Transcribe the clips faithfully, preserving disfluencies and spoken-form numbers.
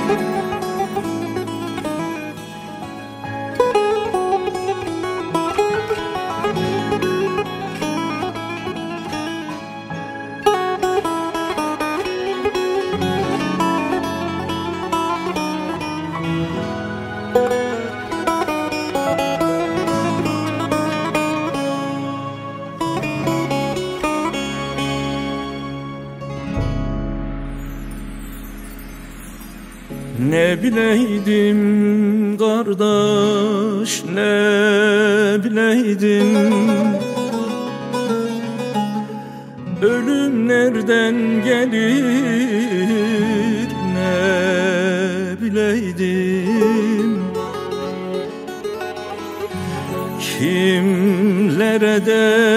Ne bileydim kardeş, ne bileydim ölüm nereden gelir, ne bileydim kimlere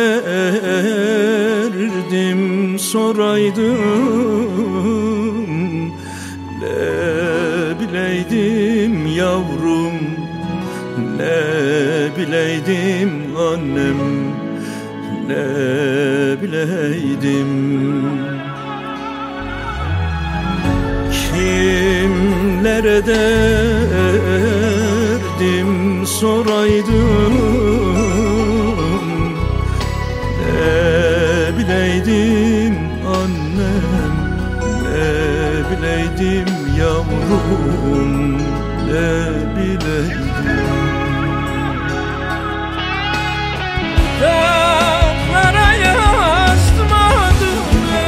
derdim soraydım, ne bileydim yavrum, ne bileydim annem, ne bileydim kimlere derdim soraydım, ne bileydim annem, ne bileydim yavrum, ne bileydim. Dağlara yazdım adını,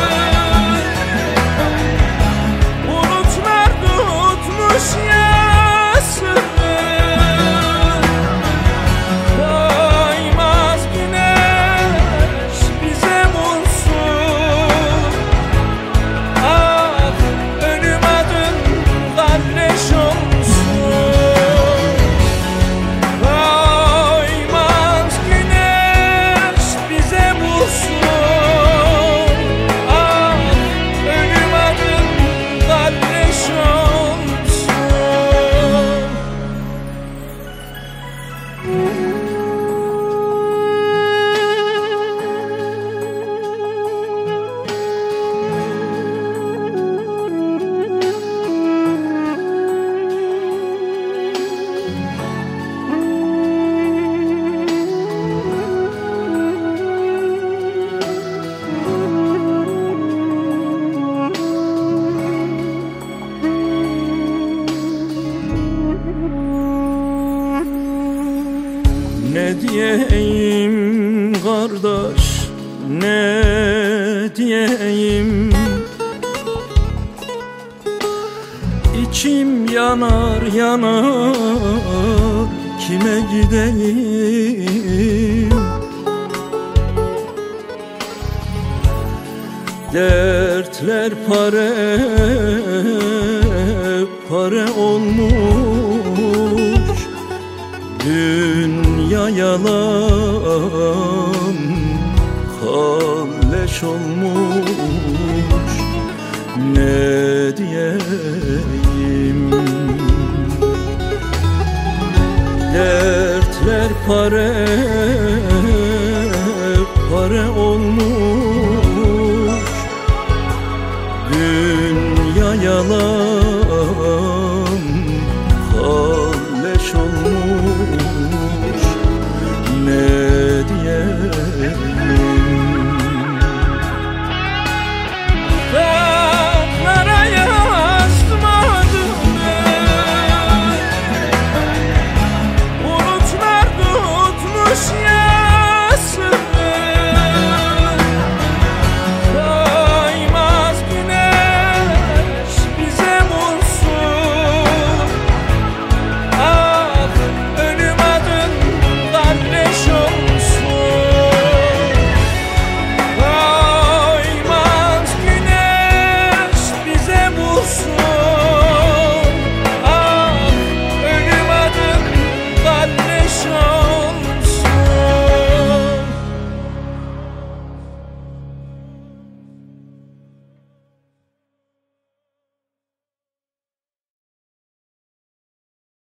bulutlar tutmuş yasını, doymaz güneş bize vursun. Ah, ölüm adın kardeş olsun. Doymaz güneş bize vursun. Ah, ölüm adın kardeş olsun. Ne diyeyim kardeş, ne diyeyim, İçim yanar yanar, kime gideyim? Dertler pare pare olmuş, dünya yalan kalleş olmuş, ne diyeyim? Dertler pare pare olmuş, dünya yalan